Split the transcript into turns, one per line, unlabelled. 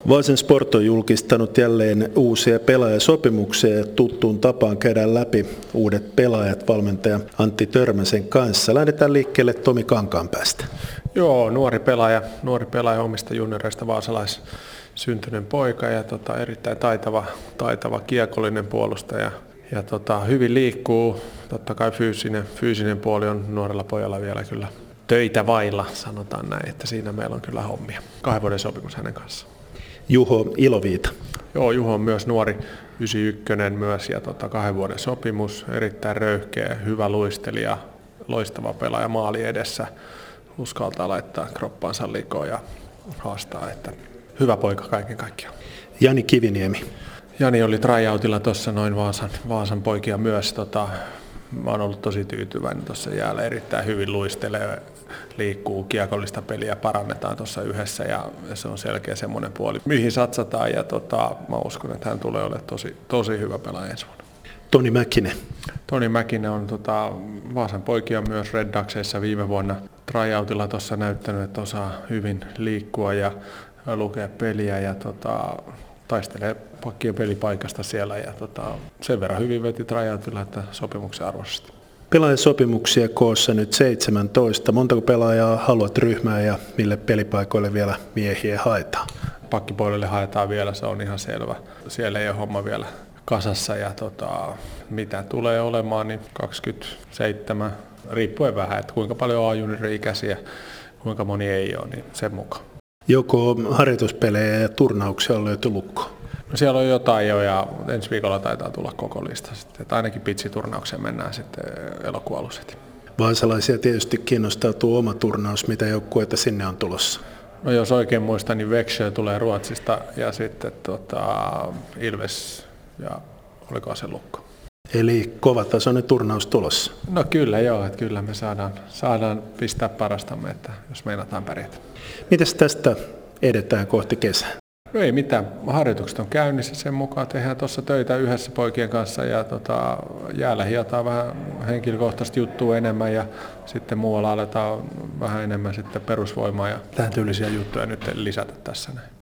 Vaasan Sport on julkistanut jälleen uusia pelaajasopimuksia ja tuttuun tapaan käydään läpi uudet pelaajat valmentaja Antti Törmäsen kanssa. Lähdetään liikkeelle Tomi Kankaanpäästä.
Joo, nuori pelaaja omista junioreista, vaasalaissyntyinen poika ja erittäin taitava kiekollinen puolustaja. Ja hyvin liikkuu, totta kai fyysinen puoli on nuorella pojalla vielä kyllä töitä vailla, sanotaan näin, että siinä meillä on kyllä hommia. 2 vuoden sopimus hänen kanssaan.
Juho Iloviita.
Joo, Juho on myös nuori, 91 myös ja 2 vuoden sopimus, erittäin röyhkeä, hyvä luistelija, loistava pelaaja maali edessä, uskaltaa laittaa kroppaansa likoon ja haastaa, että hyvä poika kaiken kaikkiaan.
Jani Kiviniemi.
Jani oli tryoutilla tuossa noin Vaasan poikia myös. Mä oon ollut tosi tyytyväinen tuossa jäällä, erittäin hyvin luistelee, liikkuu, kiekollista peliä parannetaan tuossa yhdessä ja se on selkeä semmoinen puoli, mihin satsataan ja mä uskon, että hän tulee olemaan tosi hyvä pelaaja ensi vuonna.
Toni Mäkinen.
Toni Mäkinen on Vaasan poikia myös Red Ducksissa viime vuonna tryoutilla tuossa näyttänyt, että osaa hyvin liikkua ja lukea peliä ja taistelee pakkien pelipaikasta siellä ja sen verran hyvin veti tryoutilla, että sopimuksen arvoisesti.
Pelaajasopimuksia koossa nyt 17. Montako pelaajaa haluat ryhmään ja mille pelipaikoille vielä miehiä haetaan?
Pakkipuolelle haetaan vielä, se on ihan selvä. Siellä ei ole homma vielä kasassa ja mitä tulee olemaan, niin 27, riippuen vähän, että kuinka paljon on juniori-ikäisiä, kuinka moni ei ole, niin sen mukaan.
Joko harjoituspelejä ja turnauksia on löyty lukkoon?
No siellä on jotain jo ja ensi viikolla taitaa tulla koko lista sitten, että ainakin pitsiturnaukseen mennään sitten elokuun alussa.
Vaasalaisia tietysti kiinnostautuu oma turnaus, mitä joukkueita sinne on tulossa?
No jos oikein muistan, niin Växjö tulee Ruotsista ja sitten Ilves ja oliko se Lukko.
Eli kovatasoinen turnaus tulossa?
No kyllä joo, että kyllä me saadaan pistää parastamme, että jos meinataan pärjätä.
Mites tästä edetään kohti kesää?
No ei mitään, harjoitukset on käynnissä, sen mukaan tehdään tuossa töitä yhdessä poikien kanssa ja jäällä hiotaan vähän henkilökohtaista juttua enemmän ja sitten muualla aletaan vähän enemmän sitten perusvoimaa ja tähän tyylisiä juttuja nyt lisätä tässä näin.